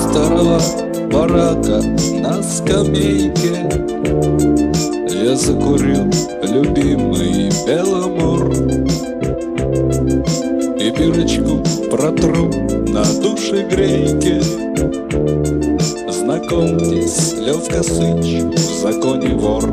старого барака на скамейке я закурил любимый Беломор и бирочку протру на душегрейке. Знакомьтесь, Левка Сыч, в законе вор.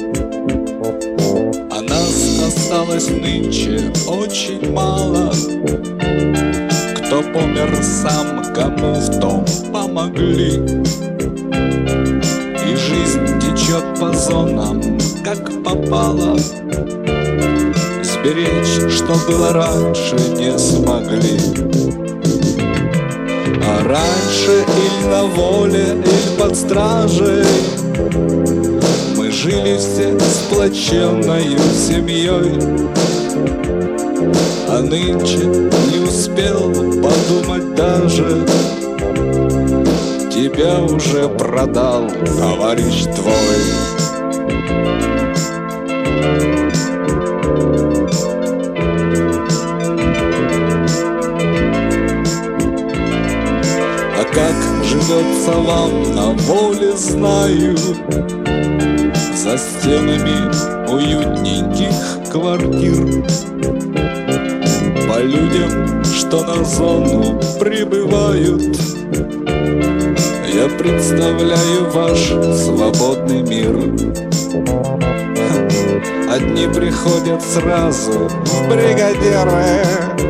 А нас осталось нынче очень мало. Кто помер сам, кому в том помогли. И жизнь течет по зонам, как попало. Сберечь, что было раньше, не смогли. А раньше или на воле, или под стражей мы жили все сплоченною семьей. А нынче не успел подумать даже, тебя уже продал товарищ твой. А как живется вам на воле, знаю, за стенами уютненьких квартир. По людям, что на зону прибывают, я представляю ваш свободный мир. Одни приходят сразу в бригадиры,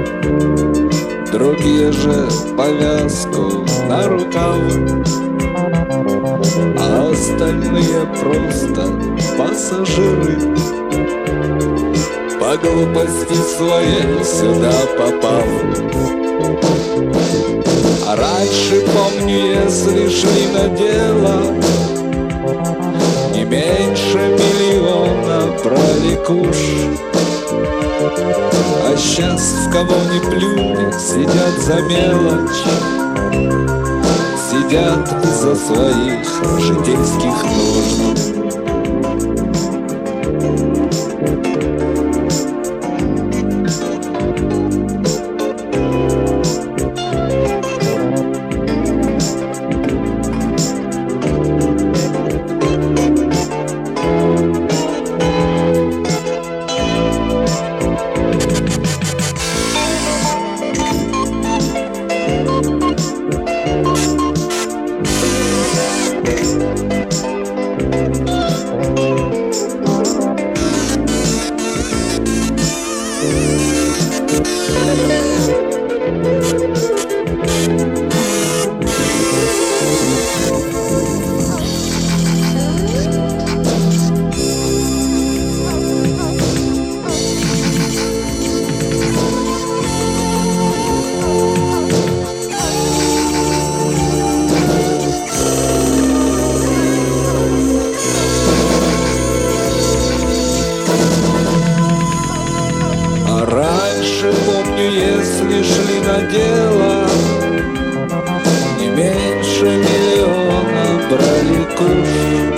другие же повязку на рукав, а остальные просто пассажиры, по глупости своей сюда попав. А раньше, помню, если шли на дело, не меньше миллиона брали куш. А сейчас в кого ни плюнь, сидят за мелочь, сидят из-за своих житейских нужд. Раньше, помню, если шли на дело, не меньше миллиона брали куш.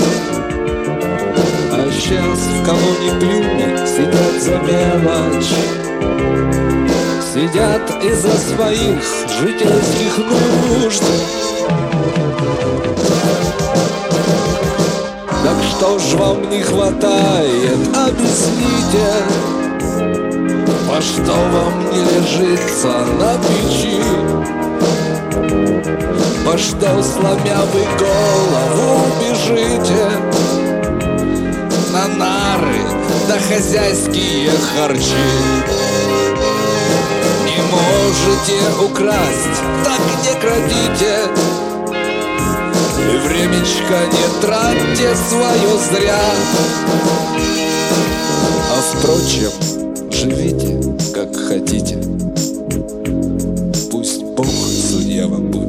А сейчас в кого ни плюнь, сидят за мелочь, сидят из-за своих житейских нужд. Так что ж вам не хватает, объясните, по что вам не лежится на печи? По что, сломя вы голову, бежите на нары да хозяйские харчи? Не можете украсть, так не крадите, и времечко не тратьте свое зря. А впрочем, живите как хотите, пусть Бог судья вам будет.